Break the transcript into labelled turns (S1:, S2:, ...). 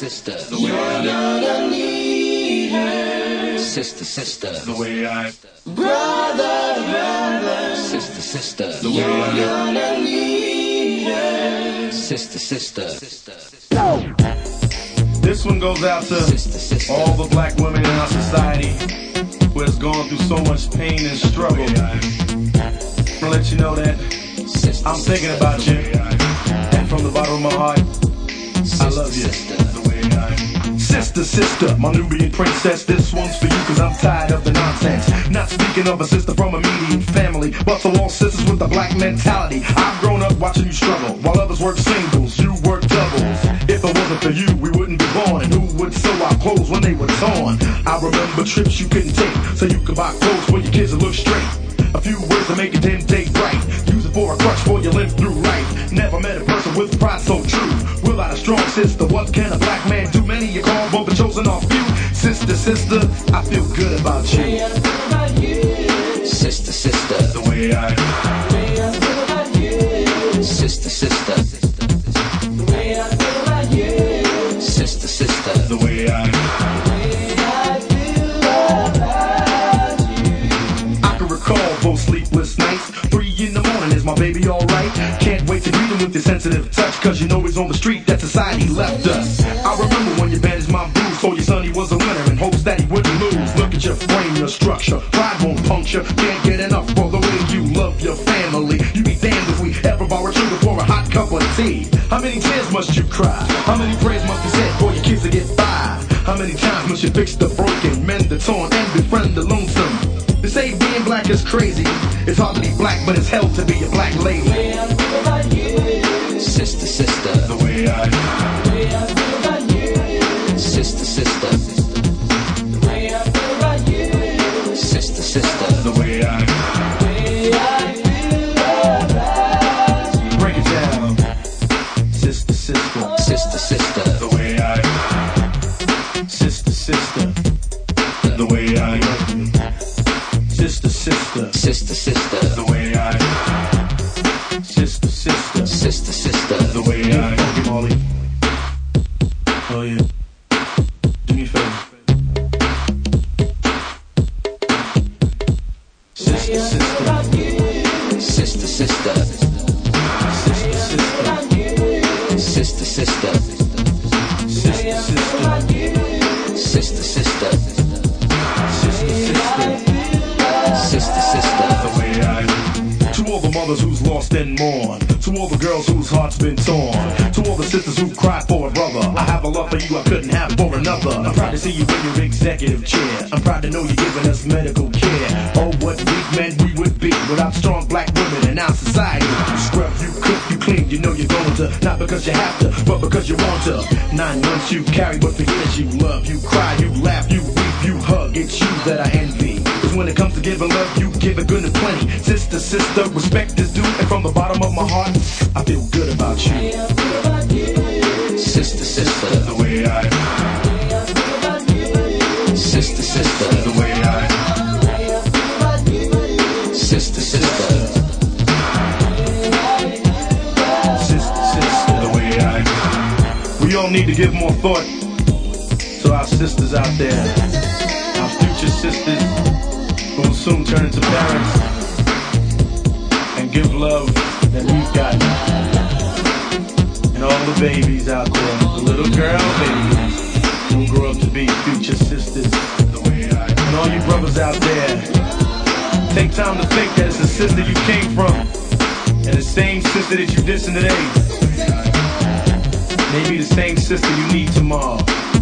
S1: sister, the way you're gonna need her. Sister, sister, the way I. Brother, brother, sister, sister, the way you're gonna need her. Sister, sister.
S2: This one goes out to all the black women in our society who has gone through so much pain and struggle. I'm gonna let you know that I'm thinking about you, and from the bottom of my heart, I love you. Sister, sister, my Nubian princess, this one's for you cause I'm tired of the nonsense. Not speaking of a sister from a median family, but for all sisters with a black mentality. I've grown up watching you struggle, while others work singles, you work doubles. If it wasn't for you, we wouldn't be born, and who would sew our clothes when they were torn? I remember trips you couldn't take, so you could buy clothes for your kids to look straight. A few words to make a damn day bright. Use it for a crutch for your limp through life. Never met a person with pride so true. Without a strong sister, what can a black man do? Many you call, but the chosen are few. Sister, sister, I feel good about you.
S1: The way I feel about you. Sister, sister, the way I. The way I feel about you. Sister, sister, the way I feel about you. Sister, sister, the way I.
S2: Recall sleepless nights. 3 in the morning, is my baby alright? Can't wait to greet him with your sensitive touch, cause you know he's on the street, that society left us. I remember when you bandaged my blues, told your son he was a winner in hopes that he wouldn't lose. Look at your frame, your structure, pride won't puncture. Can't get enough for the way you love your family. You be damned if we ever borrow sugar for a hot cup of tea. How many tears must you cry? How many prayers must be said for your kids to get by? How many times must you fix the broken, mend the torn, and befriend the lonesome? They say being black is crazy. It's hard to be black, but it's hell to be a black lady.
S1: The way I feel about you. Sister, sister, the way I. The way I feel about you. Sister, sister, the way I feel about you. Sister, sister, the way I. The way I feel about you.
S2: Break it down. Sister, sister,
S1: sister, sister,
S2: the way I. Sister, sister, the way I love you. Sister, sister,
S1: sister, sister,
S2: the way I. Sister, sister,
S1: sister, sister,
S2: the way I. Funky Molly. Oh yeah. Do me a favor. Sister, sister,
S1: sister, sister,
S2: sister, sister,
S1: sister, sister,
S2: sister, sister,
S1: sister, sister,
S2: sister,
S1: sister,
S2: the way I. To all the mothers who's lost and mourn, to all the girls whose hearts been torn, to all the sisters who've cried for a brother, I have a love for you I couldn't have for another. I'm proud to see you in your executive chair. I'm proud to know you're giving us medical care. Oh, what weak men we would be without strong black women in our society. You scrub, you cook, you clean, you know you're going to, not because you have to, but because you want to. 9 months you carry what for years you love. You cry, you laugh, you weep, you hug. It's you that I envy. When it comes to giving love, you give it good and plenty. Sister, sister, respect is due, and from the bottom of my heart, I feel good about you.
S1: Sister, sister,
S2: the way I.
S1: Sister, sister,
S2: the way I.
S1: Sister, sister,
S2: sister, sister, the way I. We all need to give more thought to our sisters out there, our future sisters who will soon turn into parents and give love that we've gotten. And all the babies out there, the little girl babies who grow up to be future sisters. And all you brothers out there, take time to think that it's the sister you came from and the same sister that you dissing today may be the same sister you need tomorrow.